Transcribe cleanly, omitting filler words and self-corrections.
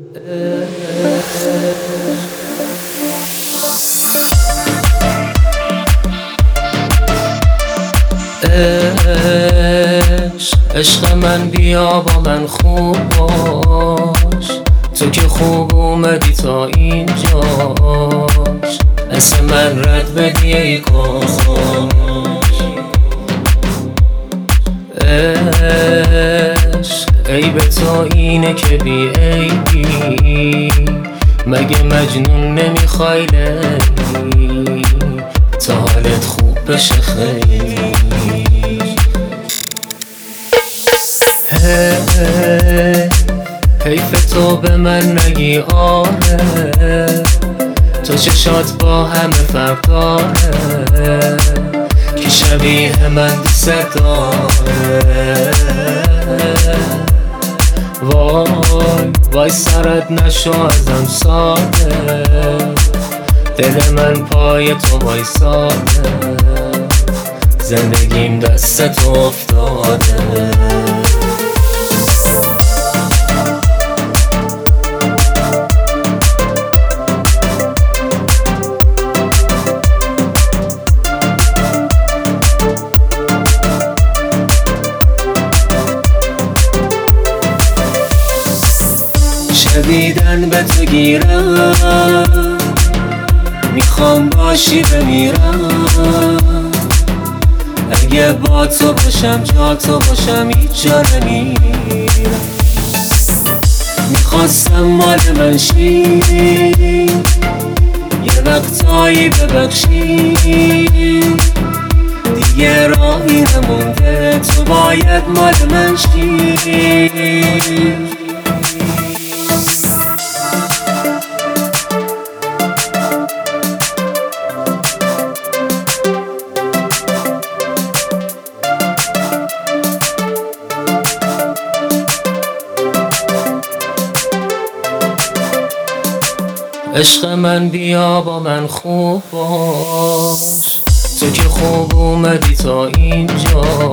عشق من بیا با من خوب باش، تو که خوب اومدی تا اینجاش، اسم من رد بدی ای کاش. عشق عیب تو اینه که بی عیبی، مگه مجنون نمیخوای لیلی تا حالت خوب بشه خیلی. حیف تو به من نگی آره، تو چشات با همه فرق داره، که شبیه من دوست داره. وای سرت نشو ازم ساده، دل من پای تو وایساده، زندگیم دست تو افتاده. شدیدن به تو گیرم، میخوام باشی بمیرم، اگه با تو باشم جا تو باشم هیچ جا نمیرم. میخواستم مال من شی، یه وقتایی ببخشی، دیگه راهی نمونده تو باید مال من شی. عشق من بیا با من خوب باش، تو که خوب اومدی تا اینجا،